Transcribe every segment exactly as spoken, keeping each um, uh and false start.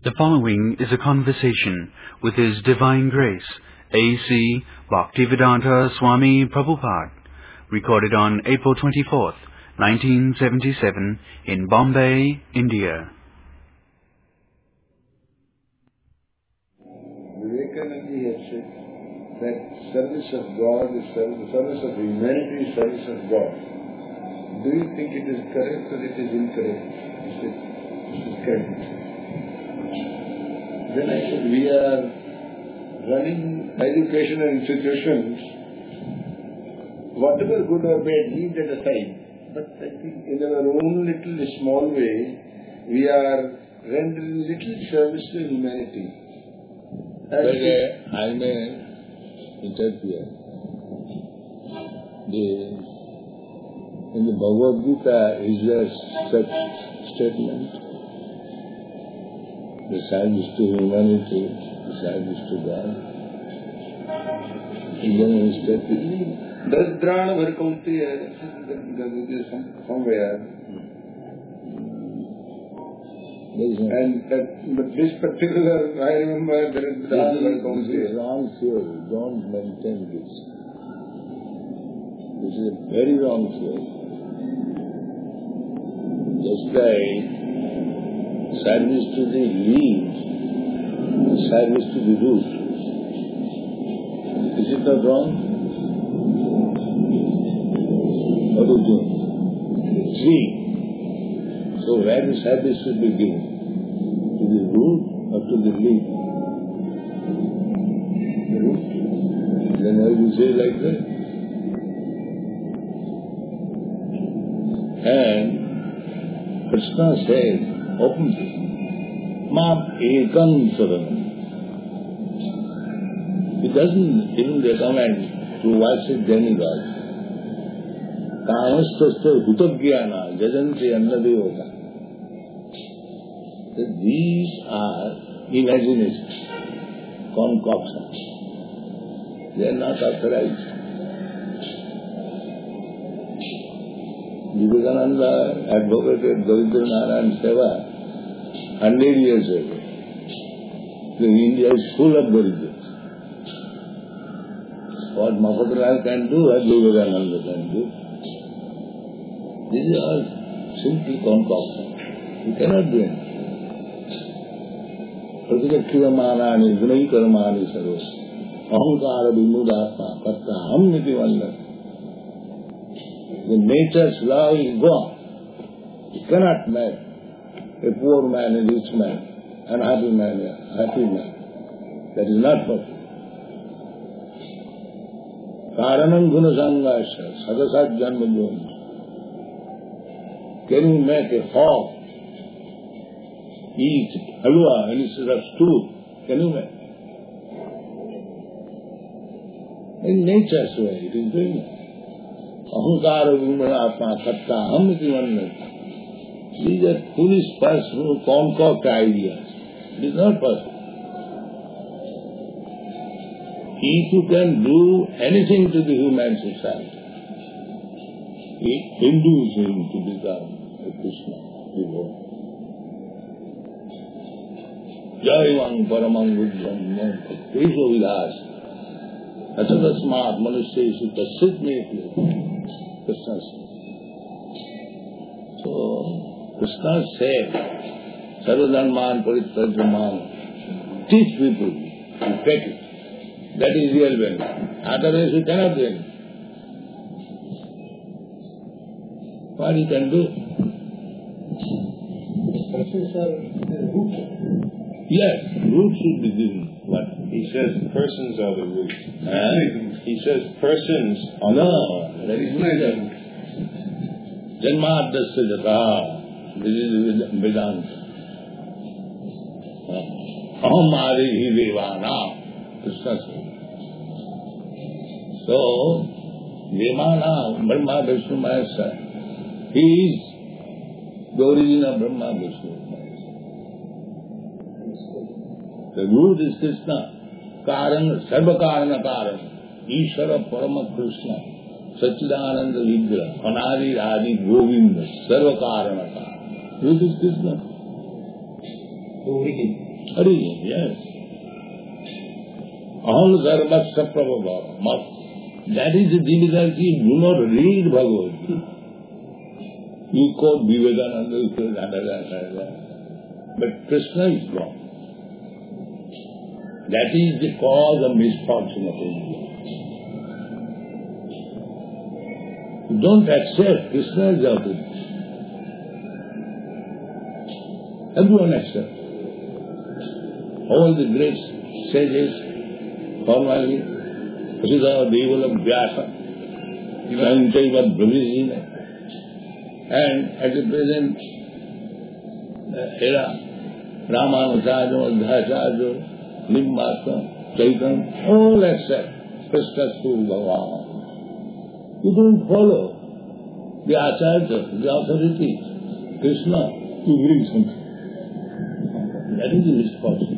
The following is a conversation with His Divine Grace, A C Bhaktivedanta Swami Prabhupada, recorded on April twenty-fourth, nineteen seventy-seven, in Bombay, India. Vivekananda has said that service of God is service, service of humanity is service of God. Do you think it is correct or it is incorrect? He said, it is correct. Then I said, we are running educational institutions, whatever good or bad, leave that aside. But I think in our own little small way, we are rendering little service to humanity. But uh, I may interfere. The, in the Bhagavad Gita, is there such statement? The service to humanity, the service to God. Is there any statement? Dadrana Bharkaunti, somewhere. And that, but this particular, I remember, there is This is wrong theory. Don't maintain this. This is a very wrong theory. Just like service to the leaf, service to the root. Is it not wrong? What do you think? Tree. So where the service should be given? To the root or to the leaf? The root. Then why do you say like that? And Krishna says openly, Map ekam saranam. He doesn't even recommend to worship demigods. Kamastasya hutagyana jajanti annadevata. These are imaginations, concoctions. They are not authorized. Vivekananda advocated Davidra Narayan Seva hundred years ago. The India is full of Davidras. What Mahaprabhu can do, what Vivekananda can do. These are simply concoctions. You cannot do anything. Pratikakriyamanani gunaikarmani sarva ahankara vimudhatma karta ham niti vandan. The nature's law is gone. You cannot make a poor man a rich man, unhappy man a happy man. That is not possible. Karanam gunasangasya sadasat janma bhumi. Can you make a hog eat halwa instead of stew? Can you make? In nature's way, it is doing it. Ahankara vimudhatma karta ham niti vandan. These are foolish persons who concoct ideas. It is not possible. If you can do anything to the human society, it induces him to become a Krishna devotee. Jaivang paramang buddham krisho vilas achatasmat manusyesu tasit mekli. Krishna says. So, Krishna said, Sarvadharman Parityajyaman, teach people to take it. That is real benefit. Otherwise you cannot do anything. What you can do? Persons are the root. Yes, root should be given. What? He says persons are the root. Huh? He says persons are no, the root. that is not the root. Janmadasya jata. This is Vedanta. Aham adihi devana. Krishna says. So, Devana, Brahma, Vishnu, Maheshwara. He is the origin of Brahma, Vishnu, Maheshwara. The root is Krishna. Karana, Sarva Karana Karana. Ishvara Parama Krishna. Sachidananda Vigraha. Anadi Adi Govinda. Sarva Karana Karana. Root is Krishna. The origin. Origin, yes. Aham sarvasya prabhava. That is the difficulty. Do not read Bhagavad Gita. You quote Vivekananda, you quote da, da, da, da. But Krishna is gone. That is the cause of misfortune of India. You don't accept Krishna as the authority. Everyone accepts. All the great sages, formally, Sridhar, Devala, Vyasa, Sankaiva, Brahmajina, and at the present uh, era, Ramanujacharya, Madhvacharya, Nimbasa, Chaitanya, all accept Krishna Guru Bhagavan. You don't follow the Acharya, the authority, Krishna, you bring something. That is the misfortune.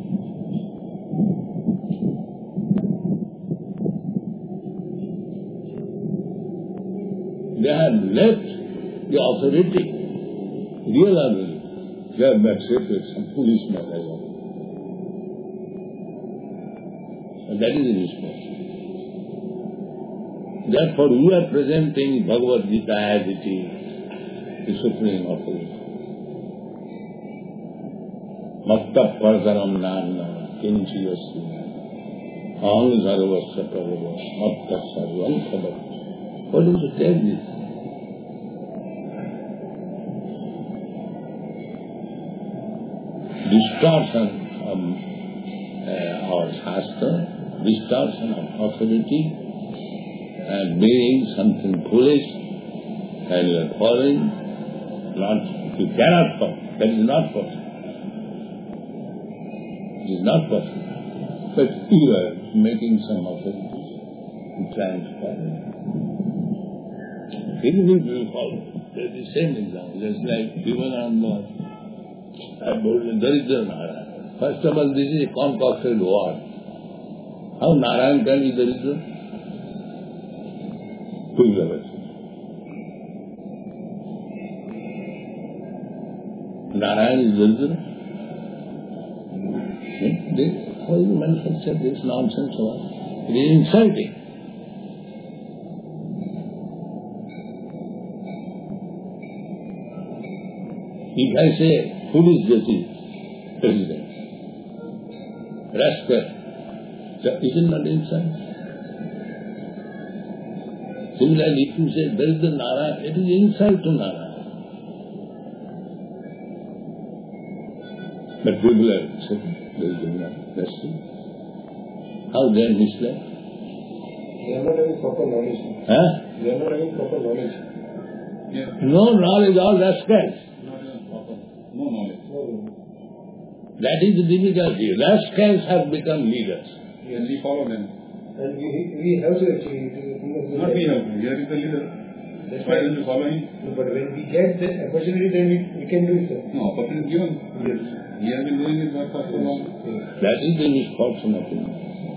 They have left the authority, real authority. They have accepted some policeman as well. And that is the misfortune. Therefore, we are presenting Bhagavad Gita as it is, the supreme authority. Matta pardaram nanna kinchi yasya aham sarvasya prabhava matta sarvam khabam. What is to tell this? Distortion of uh, our Shastra, distortion of authority, and being something foolish, and you are following, not, you cannot follow. That is not possible. It is not possible. But you are making some authority, and trying to follow. Even if you follow, there is the same example, just like Vivekananda. I told you, Daridra Narayan. First of all, this is a concocted word. How Narayan can be Daridra? Who is ever seen? Narayan is Daridra? They, how you manufacture this nonsense? It is insulting. If I say, foolish Jati, president, rascal, is it not insult? Similarly, if you say, there is the Narayan, it is insult to Narayan. But people are saying, there is the Narayan, that's it. How they are misled? They are not having proper knowledge. Huh? They are not having proper knowledge. Yeah. No knowledge, all rascals. No knowledge. That is the difficulty. Rascals have become leaders. Yes, we follow them. And we, we have to actually... Not we have to. Here is the leader. That's why don't you follow him? But when we get the opportunity, then we, we can do it, sir. No, opportunity given. Yes. He has been doing his work for so long. Yes. That is the misfortune of him.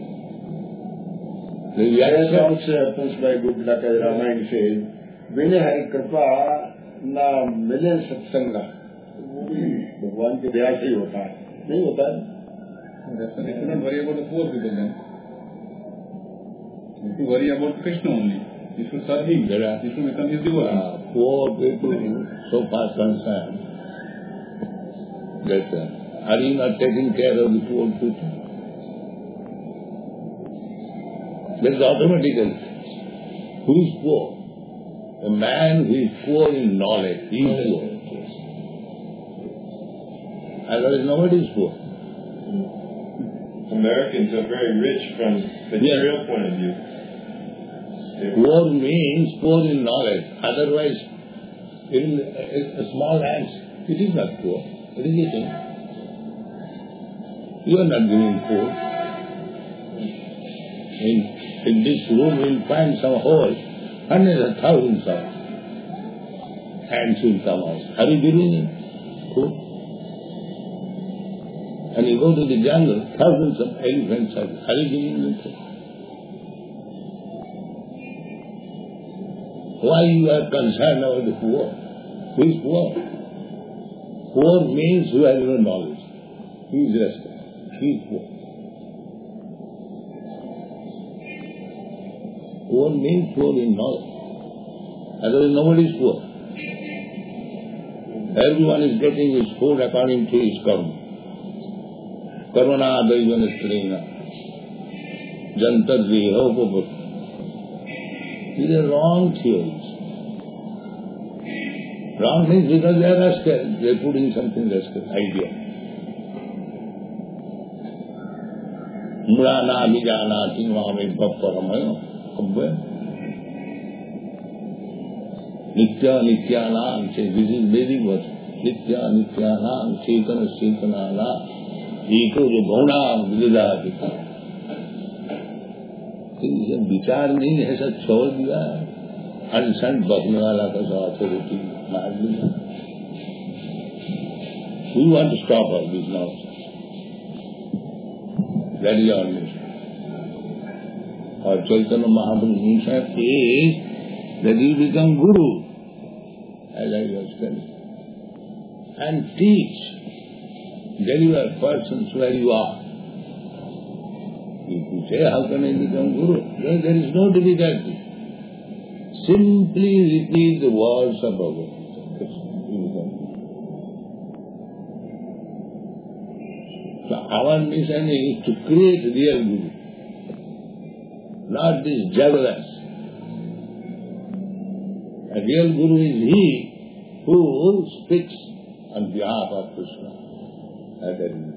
The That reaction also happens by good luck, as Ramayana says. Vine Hari Kripa na mile satsanga. भगवान के दया से ही होता है, नहीं होता है. Therefore, you should not worry about the poor people then. You should worry about Krishna only. You should serve him. There are, you should become his devotee. uh, poor people so far concerned that uh, are you not taking care of the poor people? That is automatically. Who is poor? A man who is poor in knowledge, he is poor. Otherwise, nobody is poor. Americans are very rich from material point of view. Poor means poor in knowledge. Otherwise, in a, a small ant, it is not poor. It is eating. You are not giving food. In, in this room, you will find some holes, hundreds of thousands of ants will come out. Are you giving it food? And you go to the jungle, thousands of elephants are, are you giving them food? Why you are concerned about the poor? Who is poor? Poor means who has no knowledge. He is rested. He is poor. Poor means poor in knowledge. Otherwise nobody is poor. Everyone is getting his food according to his karma. Karmana adaivanasrena. Jantadriha upabhut. These are wrong theories. Wrong means because they are rascal. They are putting something rascal, idea. Murana vijana tingvame bapparamayo. Nitya nityanam, this is Vedic verse. Nitya nityanam, chetana chetanana, eko jo gauna vidadhati. विचार नहीं है, सब छोड़ दिया, अनशन बकने वाला का सब अथॉरिटी मार दिया. We want to stop all this nonsense. That is our mission. Our Chaitanya Mahaprabhu's mission is that you become Guru, as I was telling, and teach, deliver persons where you are. If you say, how can I become Guru? Then there is no difficulty. Simply repeat the words of Bhagavad Gita. So our mission is to create real Guru, not this jugglers. A real Guru is he who speaks on behalf of Krishna. That is.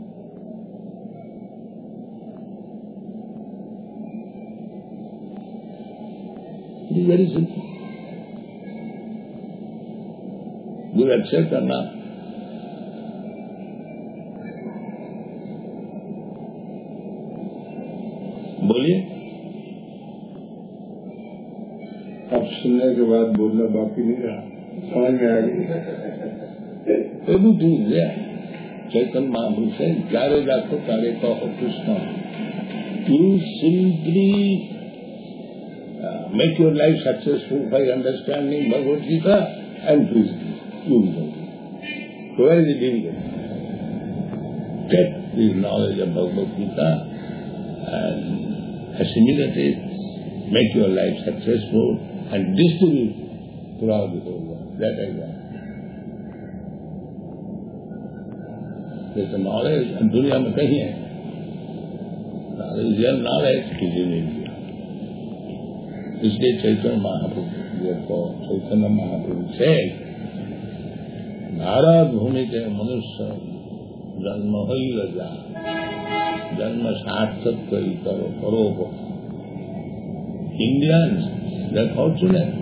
It is very simple. Do you accept or not? बोलिए. अब सुनने के बाद बोलना बाकी नहीं रहा, समझ में आ गई. Everything is there. Chaitanya Mahaprabhu said, "Jare dakho tare kaho Krishna." You simply make your life successful by understanding Bhagavad Gita and please you will know. So where is the difficulty? Get the knowledge of Bhagavad Gita and assimilate it, make your life successful and distribute it throughout the whole world. That I want. There's a knowledge and dunya mein kahin hai. Knowledge, real knowledge is in India. इसलिए Chaitanya Mahaprabhu, therefore Chaitanya Mahaprabhu said, Bharat भूमि के मनुष्य जन्म ही लजा, जन्म सार्थक कई करो करो. Indians, they are fortunate.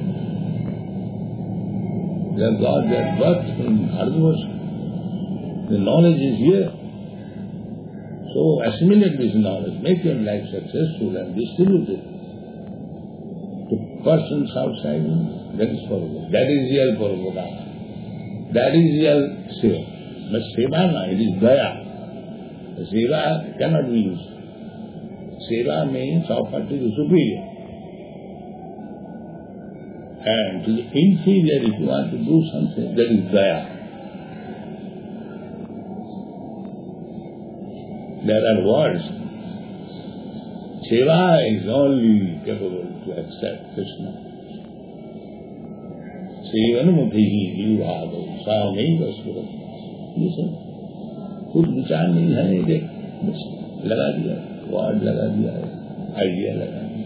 They have got their birth in Bharatvarsh. The knowledge is here. So assimilate this knowledge, make your life successful and distribute it to persons outside. That is Prabhupada. That is real Prabhupada. That is real seva. But seva na, it is daya. Seva cannot be used. Seva means offer to the superior. And to the inferior, if you want to do something, that is daya. There are words. Seva is only capable to accept Krishna. Sevanamukhihi vivado sameva sura. Listen. कुछ विचार नहीं है, देख बस लगा दिया, word लगा दिया, आइडिया लगा दिया.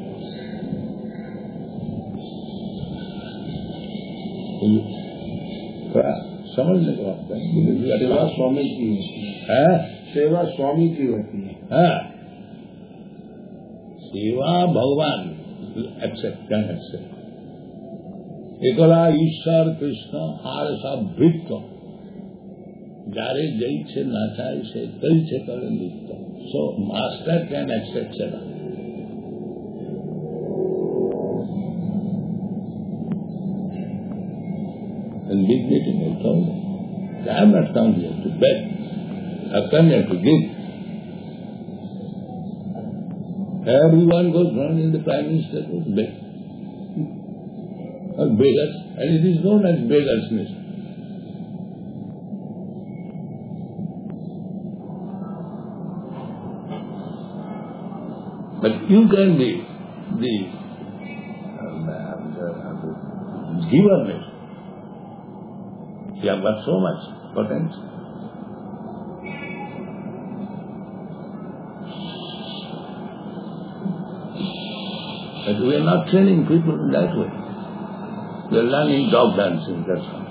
समझने का बात है. सेवा स्वामी की है, सेवा स्वामी की होती है. हाँ, सेवा भगवान एक्सेप्ट कैन एक्सेप्ट. एकला ईश्वर कृष्ण आर सब भृत्य जारे जई से नाचाई से कई से करे लिखता. So master can accept seva. In big meeting I told them, I have not come here to beg. I have come here to give. Everyone goes round in the Prime Minister to beg. Or beggars, and it is known as beggars' nest. But you can be the, um, the, the giver. You have got so much potential. But we are not training people in that way. We are learning dog dancing, that's all.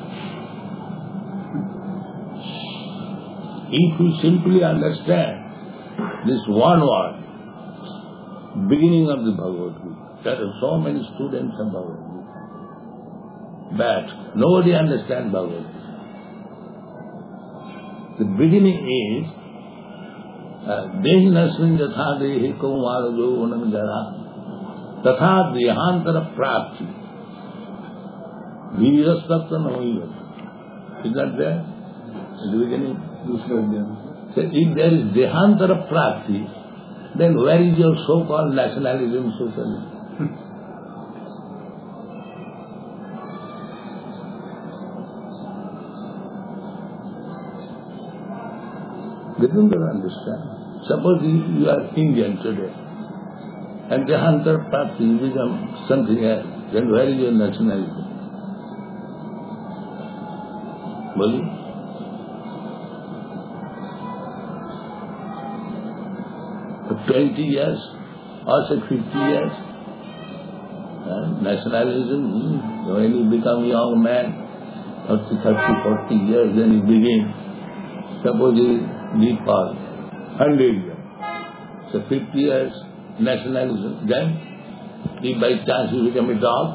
If you simply understand this one word, beginning of the Bhagavad Gita, there are so many students of Bhagavad Gita, but nobody understands Bhagavad Gita. The beginning is Dehi Nasmin Jatha Dehi Kaumara Jovanam Jara Tatha Dehantara Prapti Virastatra Namayiva. Is that there? In the beginning? So if there is Dehantara Prapti, then where is your so-called nationalism, socialism? They don't understand. Suppose you are Indian today, and Dehantara Prapti, you become something else, then where is your nationalism? Well, twenty years, or say fifty years, uh, nationalism, when you become a young man, thirty, thirty, forty years, then you begin. Suppose you live for one hundred years, so fifty years, nationalism, then if by chance you become a dog,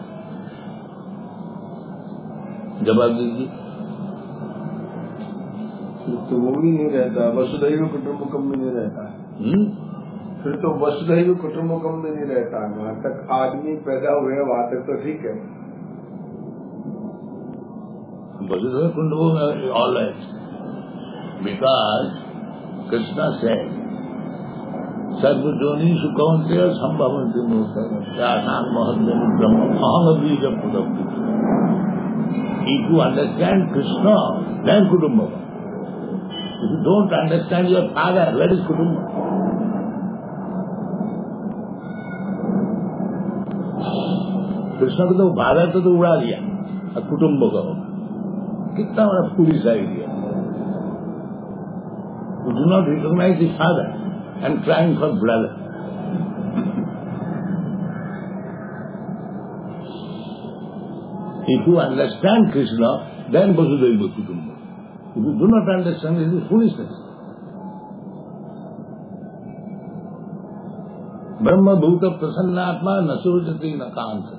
जवाब दीजिए. तो वो भी नहीं रहता, वसुधैव कुटुम्बकम में नहीं रहता है. फिर तो वसुधैव कुटुम्बकम में नहीं रहता है. वहाँ तक आदमी पैदा हुए वहाँ तक तो ठीक है. वसुधैव कुटुम्बकम all right, because Krishna said, Sarvajoni Sukhavanteya Sambhavanti Murtaya Yasam Mahadhyam Brahma Ahamabhija Pudabhija. If you understand Krishna, then Kutumbaka. If you don't understand your father, where is Kutumbaka? Krishna को तो भारत तो उड़ा दिया, कुटुम्बक होगा. कितना बड़ा foolish idea. You do not recognize the father and crying for brother. If you understand Krishna, then Vasudhaiva Kutumbakam. If you do not understand, it is foolishness. Brahma Bhuta Prasannatma Nasojati Nakanta.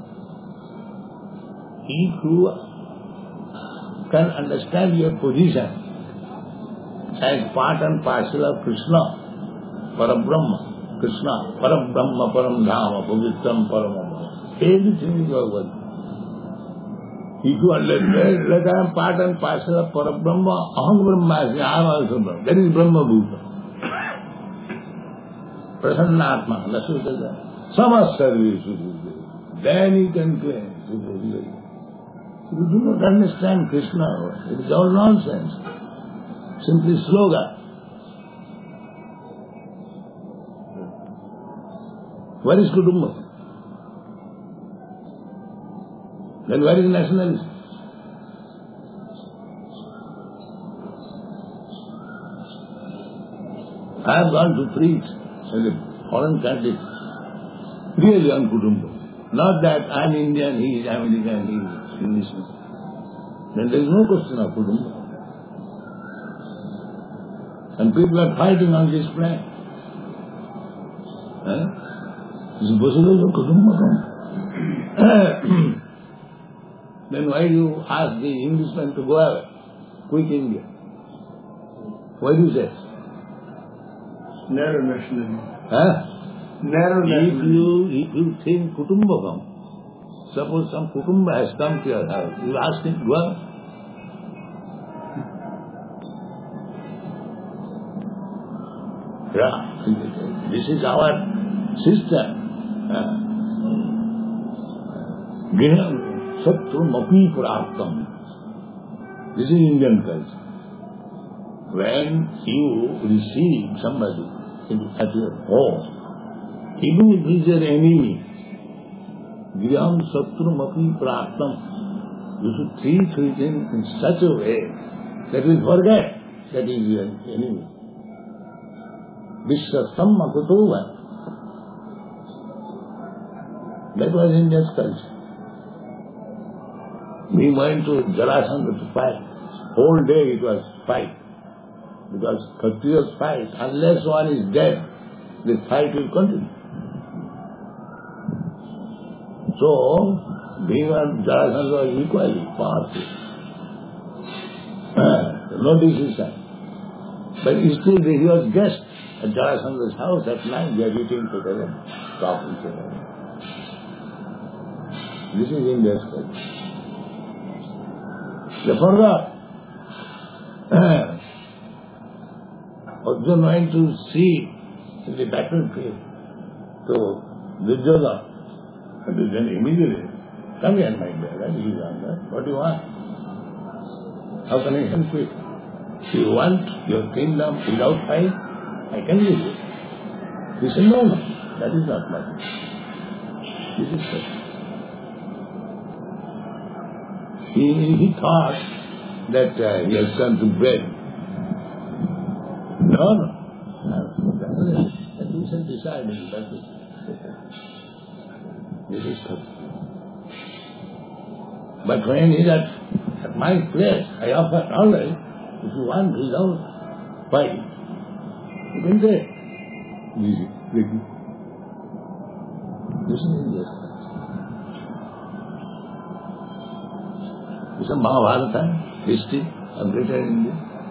If you can understand your position as part and parcel of Krishna, Parabrahma, Krishna, Parabrahma, Paramdhama, Pavitram, Paramama, everything is your work. If you understand that I am part and parcel of Parabrahma, Aham Brahmasmi, I am also Brahma. That is Brahma Bhuta. Prasannatma, Nasudada, Samasarvi, then you can claim. You do not understand Krishna, it is all nonsense. Simply slogan. Where is Kutumbaka? Then where is nationalism? I have gone to preach in a foreign country, really on Kutumbaka. Not that I am Indian, he is American, he is Englishman. Then there is no question of Kutumbaka. And people are fighting on this plan. Eh? This is Vasudhaiva Kutumbakam. Then why do you ask the Englishman to go away? Quick India. Why do you say? Narrow nationalism. Huh? Narrow nationalism. If you, if you think Kutumbakam, suppose some Kutumba has come to your house, you ask him to go away. Yeah, this is our system. Griham Satru Mapi Praptam. This is Indian culture. When you receive somebody at your home, Even if he is your enemy, Griham Satrum Api Prartham, you should treat with him in such a way that he will forget that he is your enemy. Vishwasam Makutova. That was India's culture. We went to Jarasandha to fight. Whole day it was fight. Because Kshatriyas fight. Unless one is dead, the fight will continue. So, Bhima and Jarasandha are equally powerful. No decision. But still he was guest at Jarasandha's house at night. They are eating together, talking together. This is India's culture. They forgot. Arjuna went to see in the battlefield. So, Duryodhana, and then immediately, come here, my brother, he is on that. What do you want? How can I help you? If you want your kingdom without fight, I can give you. He said, no, no, that is not my thing. This is such. He, he thought that uh, he has come to bread. No, no. That we shall decide in the battle. This is good. But when he is at, at my place, I offer, all right, if you want without fight, you can say, easy, easy. This is India's culture. This is Mahabharata, history of greater India.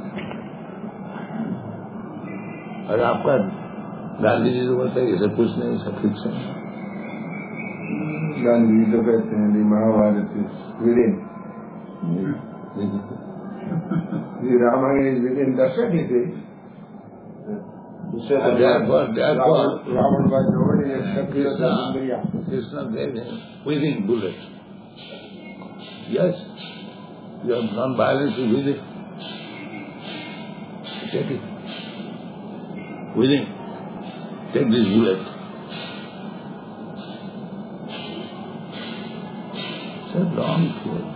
और आपका गांधी जी जो बोलते हैं ये सब कुछ नहीं, सब फिक्शन है. गांधी जी तो कहते हैं the Mahabharata is within. The Ramayana is within. That's what he says. He said that therefore, therefore, Ravan was already accepted as Indriya. Krishna gave him within bullet. Yes, your non-violence is within. Take it. Within. Take this bullet. It's a wrong thing.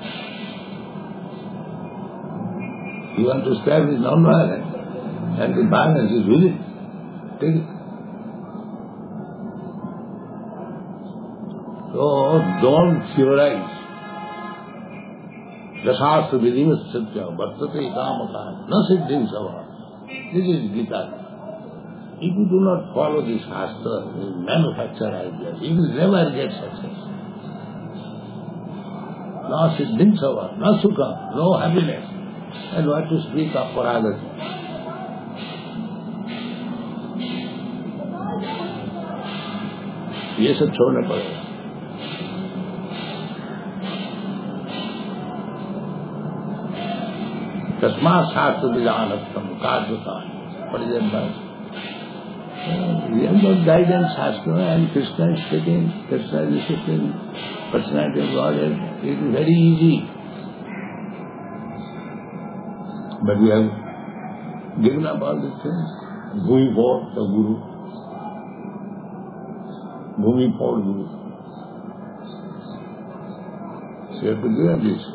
You want to establish non-violence, and the violence is within. Take it. So don't theorize. Dasastra vidhivat satya vartate kamaka na siddhim sava. This is Gita. If you do not follow this Shastra, you manufacture ideas, you will never get success. No siddhim sava, no sukha, no happiness. And what to speak of paragati. ये सब छोड़ना पड़ेगा. तस्मात् शास्त्र विधानत्तम काव्यता परिजन. We have got guidance, Shastra, and Krishna is taking, Krishna is taking personality of Godhead. It is very easy. But we have given up all these things. Bhumi for the Guru. Bhumi for Guru. So you have to give up this.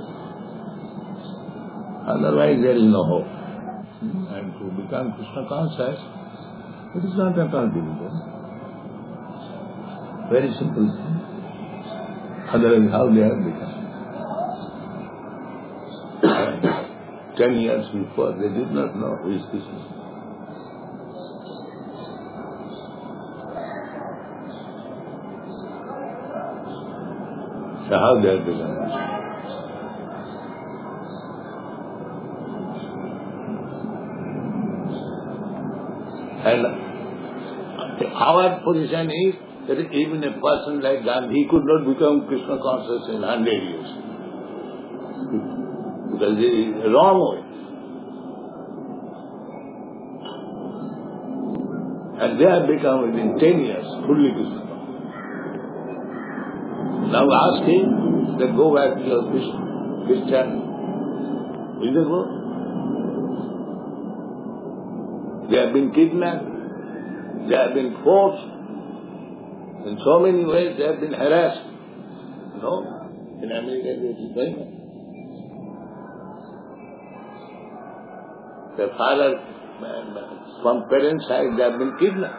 Otherwise there is no hope. And to become Krishna conscious, it is not at all difficult. Very simple thing. Otherwise how they have become. Ten years before they did not know who is Krishna. So how they have become Krishna? And our position is that even a person like Gandhi, he could not become Krishna conscious in hundred years. Because it is a wrong way. And they have become within ten years fully Krishna conscious. Now ask him, then go back to your Christian. Will they go? They have been kidnapped, they have been forced, In so many ways they have been harassed. No? In America it is going on. Their father, from parents' side, they have been kidnapped.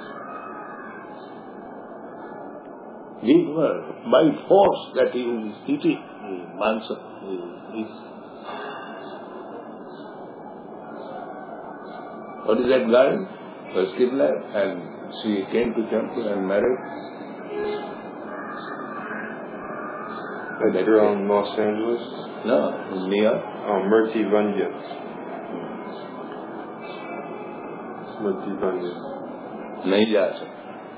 Give her by force that he is eating Mansa. What is that girl? Was kidnapped and she came to temple and married. That's around Los Angeles? No, near. Oh, Murti Vanya. Murti Vanya. नहीं जा सकते.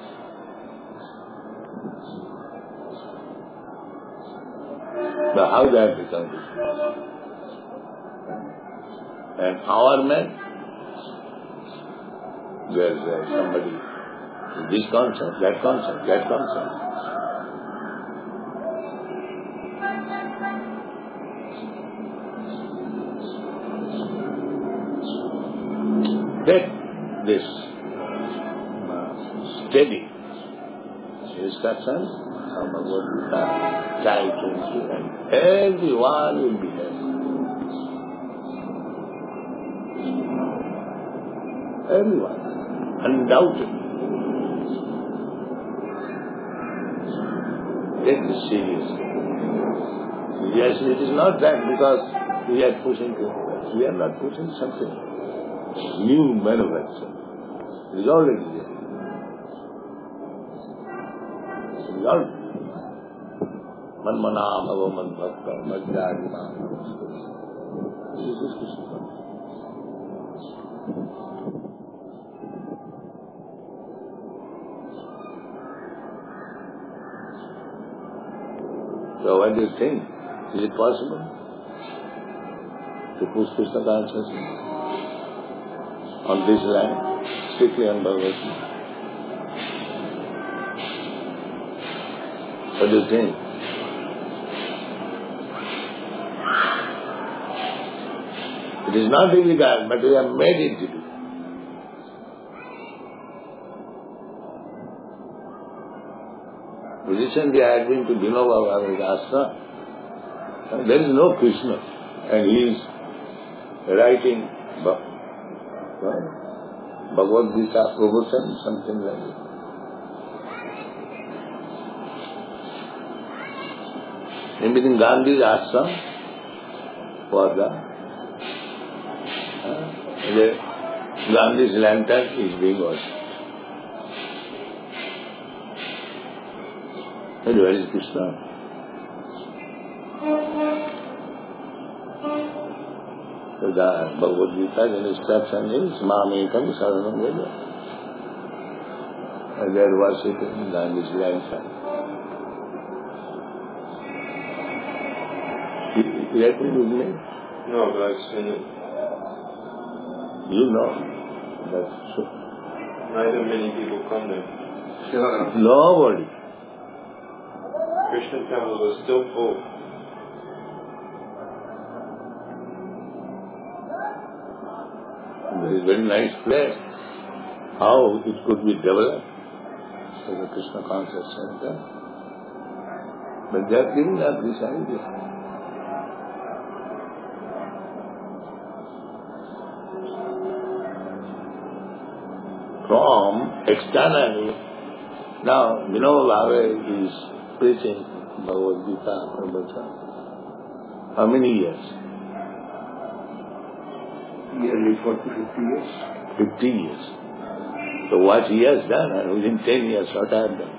But how they have become this? And our men, there's uh, somebody, this concept, that concept, that concept. Take this uh, steady instructions from Bhagavad Gita, try to and everyone will be happy. Everyone, undoubtedly. Take this seriously. Yes, it is not that because we are pushing to, we are not pushing something new manufacture. It is already there. It is already. Manmana bhava madbhakta madhyadina. This is Krishna. So what do you think? Is it possible to push Krishna consciousness on this land, strictly on Bhagavad Gita? What do you think? It is not illegal, but we have made it to be. Recently I had been to Vinoba Bhava's ashram. There is no Krishna. And he is writing Bhagavad Gita Prabhupada, something like that. And within Gandhi's ashram was the The Gandhi's lantern is being worshipped. And where is Krishna? So the Bhagavad Gita's instruction is Mamekam Saranam Veda. And they are worshipping Gandhi's lantern. You agree with me? No, but I've seen it. You know, that's true. Neither many people come there. Nobody. Krishna temple was still full. It is a very nice place. How it could be developed as a Krishna conscious center. But they are giving up this idea. From externally, now Vinoba Bhave is preaching Bhagavad Gita, Prabhupada. How many years? Nearly forty, fifty years. Fifty years. So what he has done, and within ten years what I have done.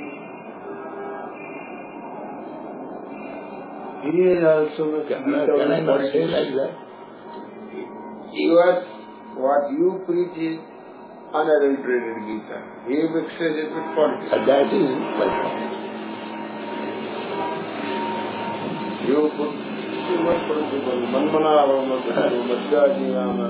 He is also a Can, I- can I not say like that? Yours, what you preach is unadulterated Gita. He mixes it with politics. And that is my point. You put too much principle. Manmana Madhyadina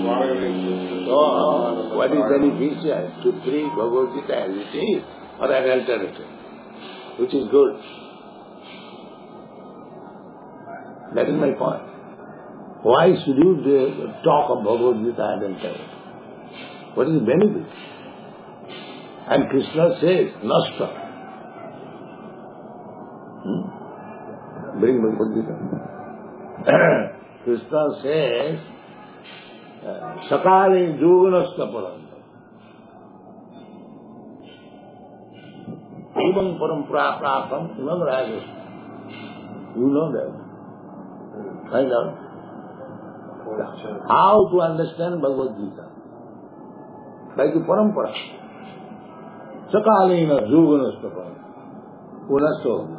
So, what is beneficial? To treat Bhagavad Gita as it is, or unadulterated, which is good. That is my point. Why should you talk of Bhagavad Gita unadulterated? What is the benefit? And Krishna says, Nasta. Hmm? Bring Bhagavad Gita. Krishna says, Sakali Jugunasta Paranta. Even Parampara Prapam, remember Agus? You know that. Find out. How to understand Bhagavad Gita? By the Parampara. Sakalina Jugunasta Paranta. Unasto.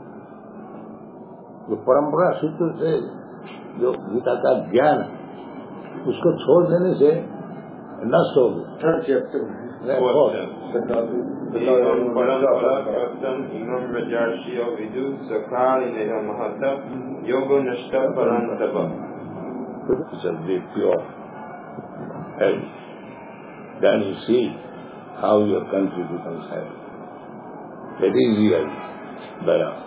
The Parampara Sutra says, जो गीता का ज्ञान उसको छोड़ देने से नष्ट हो गया. Third chapter. It's a big pure. And then you see how your country becomes happy. That is real balance.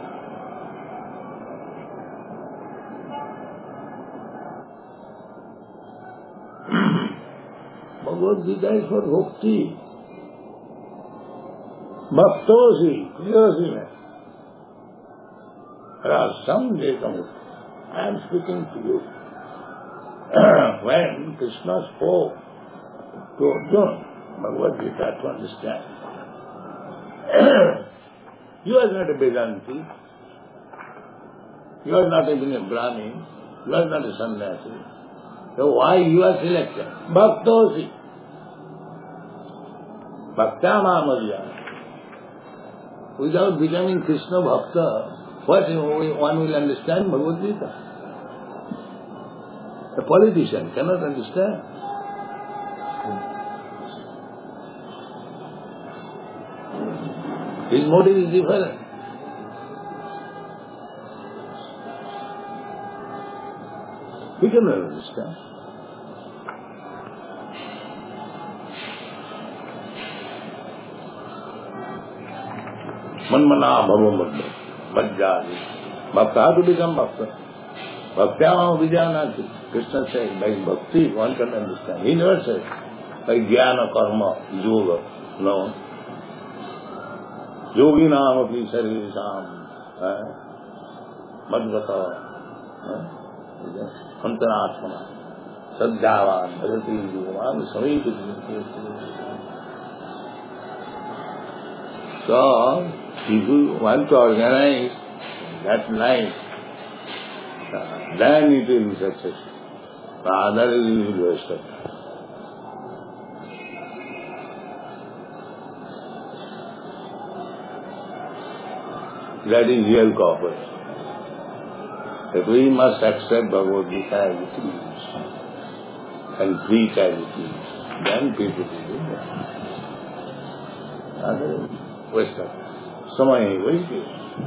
Bhagavad Gita is for bhakti. Bhaktosi, clearly man. There are some day coming. I am speaking to you. When Krishna spoke to Arjuna, Bhagavad Gita to understand. You are not a Vedanti. You are not even a Brahmin. You are not a sannyasi. So why you are selected? Bhaktosi. Bhaktamamariya. Without becoming Krishna Bhakta, what one will understand Bhagavad Gita? A politician cannot understand. His motive is different. We cannot understand. Manmana bhava madhya, madhyadi. Bhakta, how to become bhakta? Bhaktyamam vijayanati. Krishna says, by bhakti one can understand. He never says, by jnana, karma, yoga. No. Yogi naam api sarvesam. Madhvata. Antaratmana. Sadhyavan. Bhajati yuvam. Samipiti. So, if you want to organize that life, then it will be successful. Rather, it will be wasted. That is real cooperation. That we must accept Bhagavad Gita as it is and preach as it is. Then people will do that. Otherwise, waste of समय वही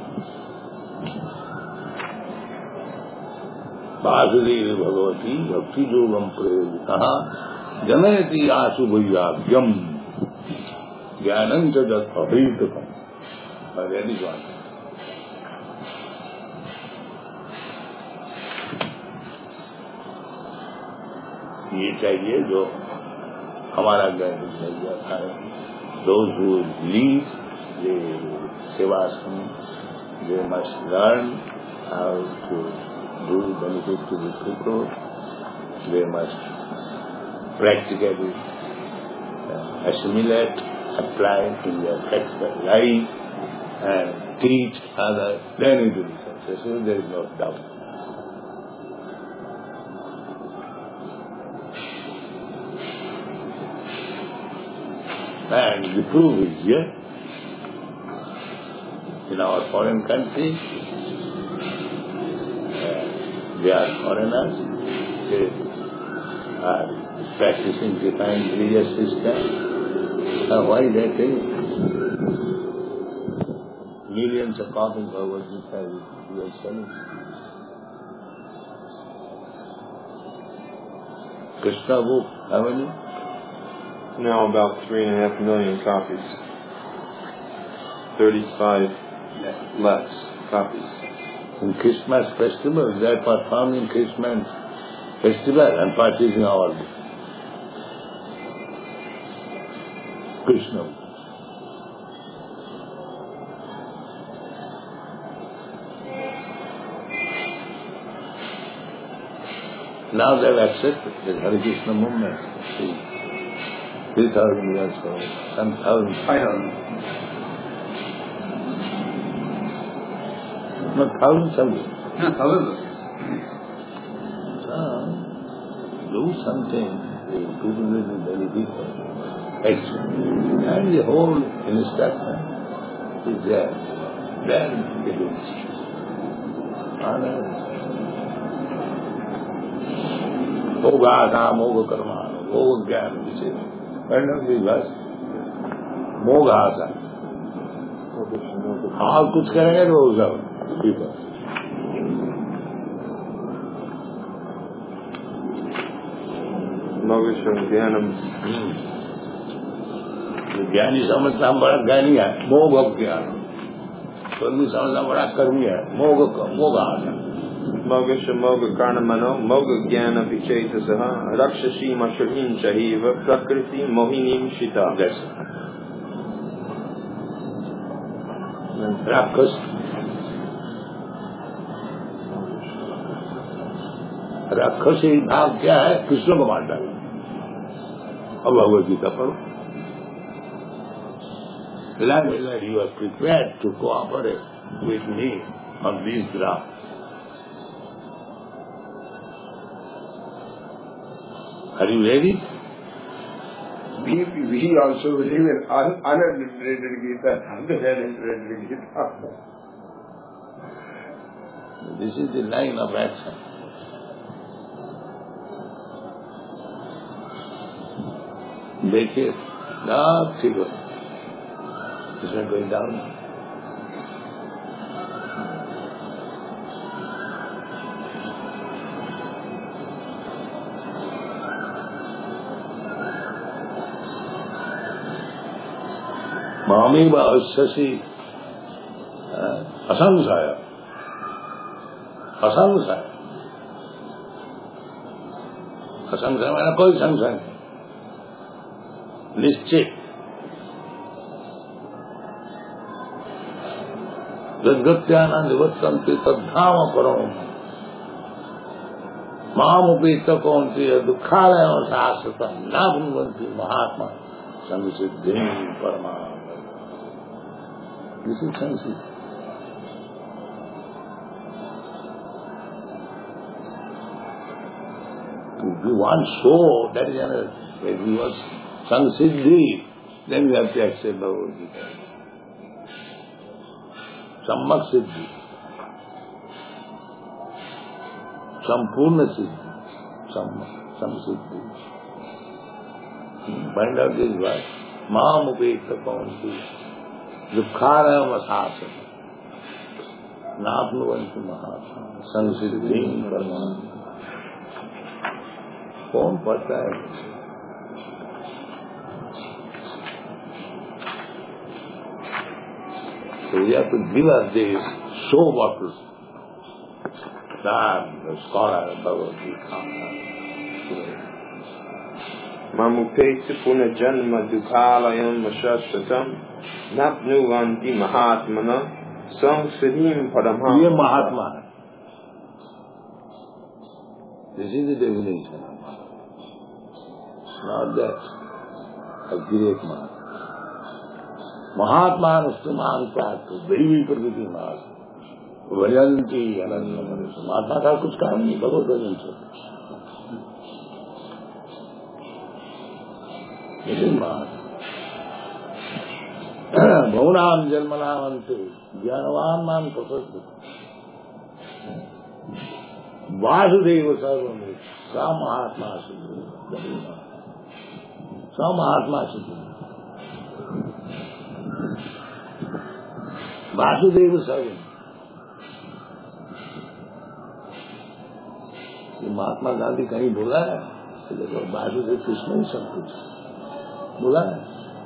वासुदेव भगवती भक्ति योगम प्रयोजिता जनयति आशु वैराग्यम ज्ञानं च अभीतकम. ये चाहिए जो हमारा ज्ञान नहीं जाता है. Those who lead the Sevasana, they must learn how to do benefit to the people. They must practically uh, assimilate, apply in their practical life and teach others. Then it will be successful, there is no doubt. And the proof is here. In our foreign countries, uh, they are foreigners, they are practicing defined religious system. Uh, why they think millions of copies of Bhagavad Gita we are selling? Krishna book, how many? Now about three and a half million copies. Thirty-five less copies. In Christmas festival, they are performing Christmas festival and purchasing our book. Krishna. Now they have accepted the Hare Krishna movement. See, three thousand years ago, ten thousand. Five thousand. No, thousand something. No, thousands. So, do something to people with many people. And the whole instruction is there. Then they do it. Moga, moga karma, moga jnana, which is kind of the verse. Moga asa. और कुछ करेंगे तो सब people. Mogasham Dhyanam. ज्ञानी समझता हम बड़ा ज्ञानी है, मोग ज्ञान. कर्मी समझता बड़ा कर्मी है, मोग मोग आसा. Mogasha Moga Karnamano, Moga Jnana Vichetasaha, Rakshashi Mashahin Shahiva, Prakriti Mohinim Shita. That's it. Raksas. राक्षसी भाव क्या है? कृष्ण को मार डाला. अब भगवत गीता पढ़ो. Like you are prepared to cooperate with me on these grounds. Are you ready? We, we also believe in un- unadulterated Gita, unadulterated Gita. This is the line of action. देखिए सब ठीक हो, इसमें कोई डाउट नहीं. मामी व अवश्यसी असंशय असंशय असंशय मैंने कोई संशय नहीं, निश्चित. जद्गत्यानंद निवृत्तन्ति तद्धाम परम मामुपेत कौन्ति दुःखालय शाश्वत नाभुन्वन्ति महात्मा संसिद्धि परमानंद. This is संसिद्धि. If you want soul, that is another. If you want संसिद्धि, then you have to accept Bhagavad Gita. सम्यक सिद्धि, संपूर्ण सिद्धि, संसिद्धि. Find out this verse. माम उपेत कौन्ति दुःखालयम शाश्वत नाप्नुवन्ति महात्मा संसिद्धि परमानंद. कौन पढ़ता है? So we have to give us this show bottles. That the scholar of Bhagavad Gita. Mamupeti punajanma dukhalayam shashvatam napnuvanti mahatmana samsiddhim paramah. ये महात्मा है. This is the definition. Not that a great man. महात्मा नुष्टमान प्राप्त दैवी प्रकृति मार्ग वयंती अनन्य मनुष्य. महात्मा का कुछ काम नहीं, भगवत भजन से. बहुनाम जन्मनामंते ज्ञानवान मान प्रसन्न वासुदेव सर्वमेव स महात्मा सिद्धि. स महात्मा सिद्धि. वासुदेव सर्व. महात्मा गांधी कहीं बोला है? देखो वासुदेव कृष्ण ही सब कुछ बोला है.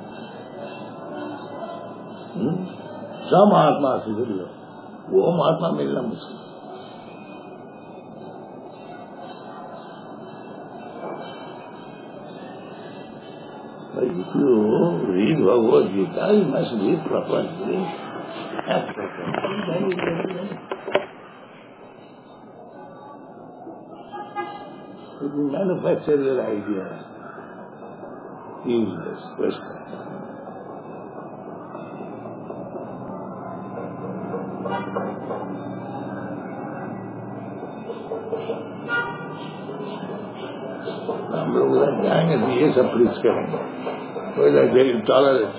सब महात्मा सिद्ध हो, वो महात्मा मिलना मुश्किल. But if you read Bhagavad Gita, you must read properly. You manufacture your ideas. Useless question. हम लोग उधर जाएंगे तो ये सब प्रीच करेंगे. Whether they will tolerate.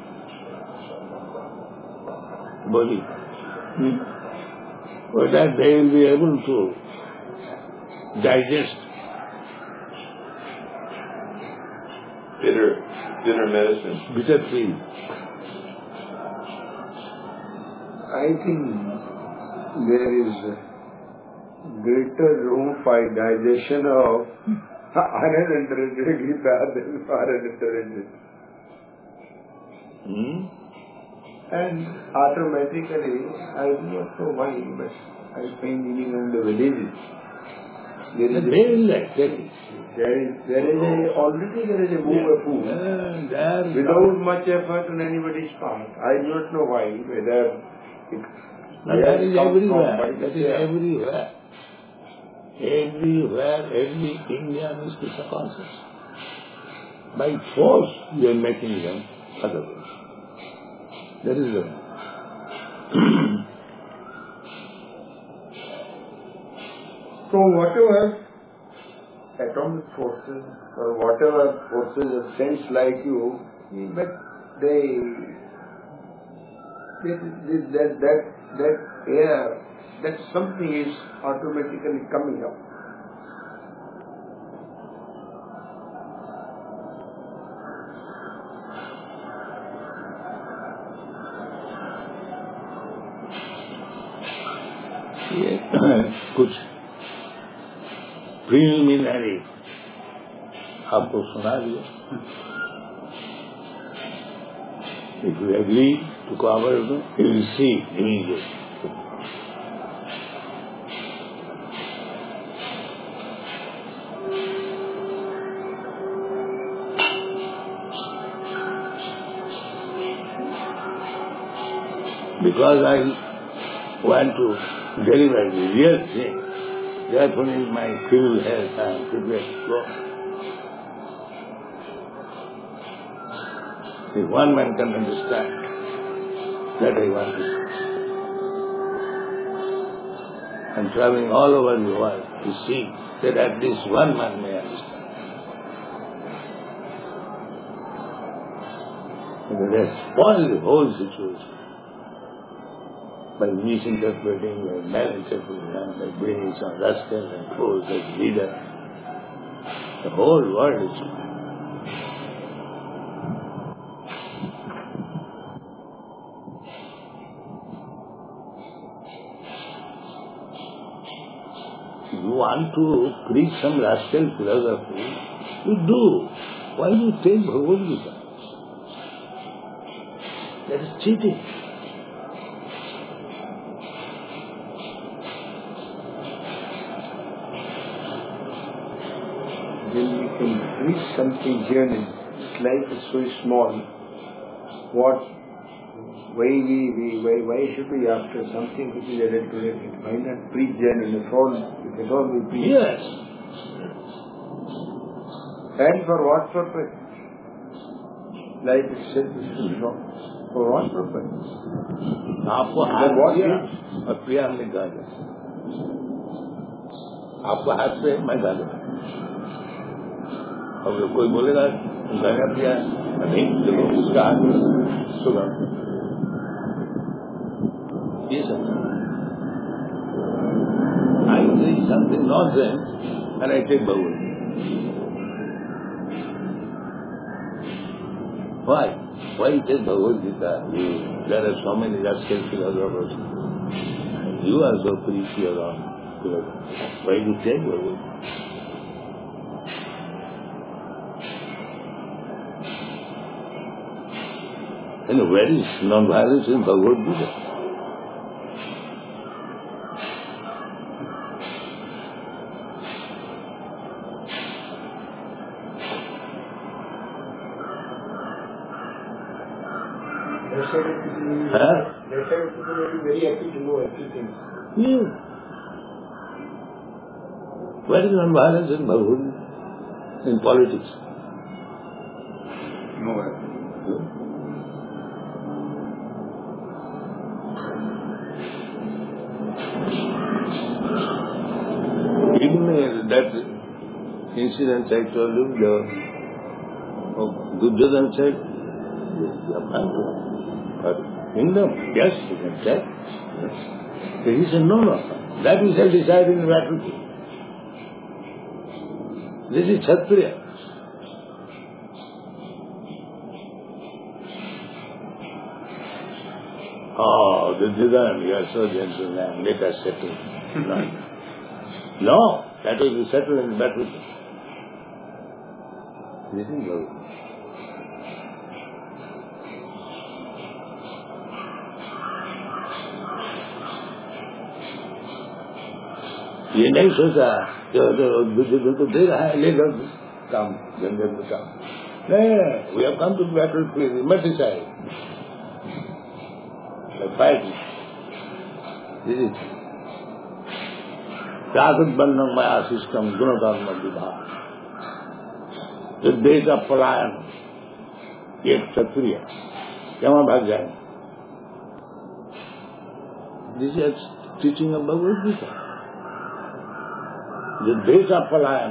Body. Hmm? Whether they will be able to digest. Bitter, bitter medicine. Bitter pill. I think there is greater room for digestion of unadulterated Gita than for unadulterated. Hmm? And automatically, I do not know why, but I find even in the villages, there is They will like that. There is, there is a, already there is a move of food Yeah, without much effort on anybody's part. I do not know why, whether it that is everywhere. from, That is everywhere. Everywhere, every Indian is to conscious. By force, you are making them otherwise. That is the So whatever atomic forces or whatever forces of sense like you, but they, they, they that that that air, that something is automatically coming up. ये कुछ preliminary आपको सुना दिया. If you agree to cooperate, you will see immediately. Because I want to deliver the real thing, therefore in my feeble health I am prepared to go. If one man can understand that I want to, I'm traveling all over the world to see that at least one man may understand. And they spoil the whole situation by misinterpreting and malinterpreting and by bringing some rascals and fools as leader. The whole world is you want to preach some rascal philosophy, you do. Why do you take Bhagavad Gita? That is cheating. Then we can preach something genuine. Life is so small. What? Why we, we why, why should we after something which is adulterated? Why not preach genuine? If all, if at all we preach. Yes. And for what purpose? Life itself is too short. For what purpose? आपको हाथ दिया और प्रिया में गाली. आपको हाथ पे मैं गाली. अब कोई बोलेगा गाना प्रिया नहीं, देखो उसका हाथ सुना. ये सब. I say something nonsense and I take Bhagavad. Why? Why you take Bhagavad Gita? You, there are so many rascal philosophers. You also preach your own philosophy. Why you take Bhagavad Gita? And where is non-violence in Bhagavad Gita? Huh? They said people will be very happy to know everything. Yeah. Where is non-violence in Bhagavad? In politics? Nowhere. Even that incident I told you, the of Duryodhana said, but kingdom, yes, you can check. So he said, no, no, that we shall decide in the battlefield. This is Kshatriya. Oh, Duryodhana, you are so gentle man, let us settle. No. No, that will be settled in the battlefield. This is love. ये नहीं सोचा दुर्योधन तो दे रहा है लेकर काम जंगल में काम नहीं we have come to the battlefield, we must decide. The fight. This is जागृत बंधन माया सिस्टम गुणधर्म विभाग जो देश का पलायन एक क्षत्रिय क्यों भाग जाए this is teaching of Bhagavad Gita जो देश का पलायन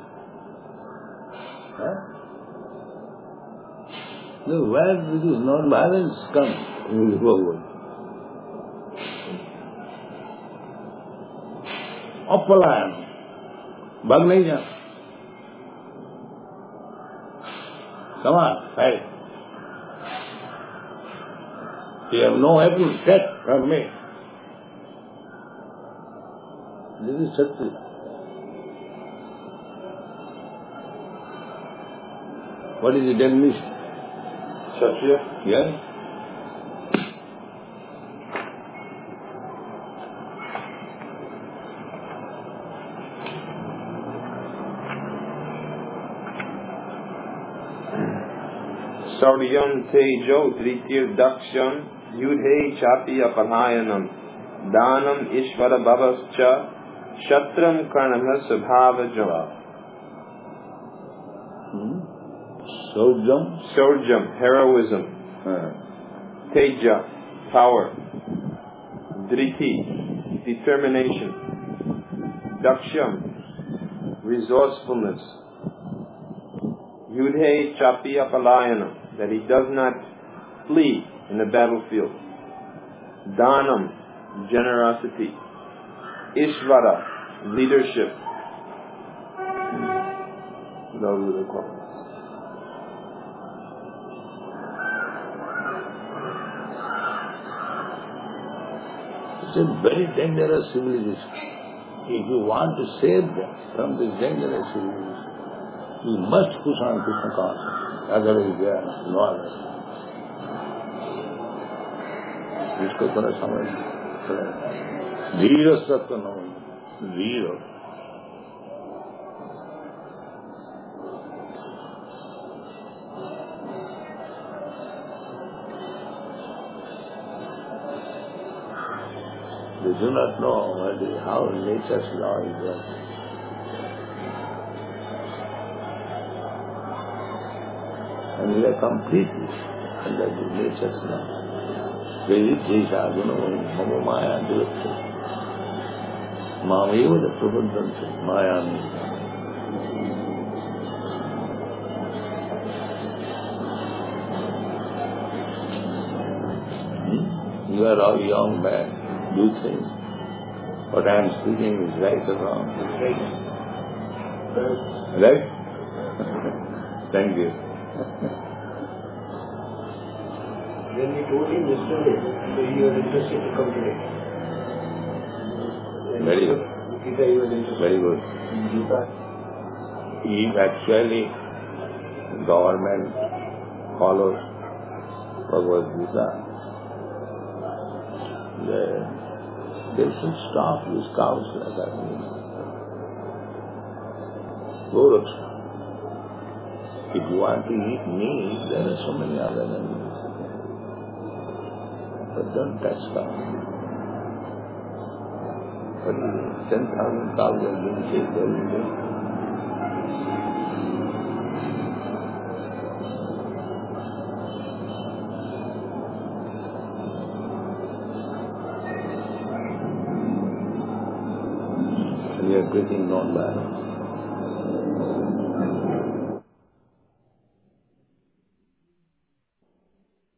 where this is non-violence come in the Bhagavad अपलायन भाग नहीं जाना समान है you have no weapon set from me. This is Kshatriya. What is the definition? Kshatriya? Yeah. Sauryam tejo dritir daksham yudhe chapi apanayanam danam ishvara bhavascha shatram karnam sabhava java. Saurjam? Saurjam, heroism. Uh. Teja, power. Driti, determination. Daksham, resourcefulness. Yudhe chapi apalayana, that he does not flee in the battlefield. Dhanam, generosity. Ishvara, leadership. Those are the qualities. It's a very dangerous civilization. If you want to save them from this dangerous civilization, you must push on Krishna consciousness. Otherwise they are no other. इसको थोड़ा समझ थोड़ा धीर सत्य न धीर They do not know how nature's law is working. And we are completely under the nature's law. Very Jesa, you know, Mama Maya Direkta. Mama, you the Prabhupada, Maya. Hmm? You are all young man, do things. What I am speaking is right or wrong? Right. Right? Thank you. When we told him yesterday, so he was interested to come today. Very good. Gita, he was interested. Very good. Gita. If actually government follows Bhagavad Gita, they, they should stop these cows like that. Goraksha. If you want to eat meat, there are so many other animals. But don't touch cow. What is it? Ten thousand cows are being killed every day. And you are creating non-balance.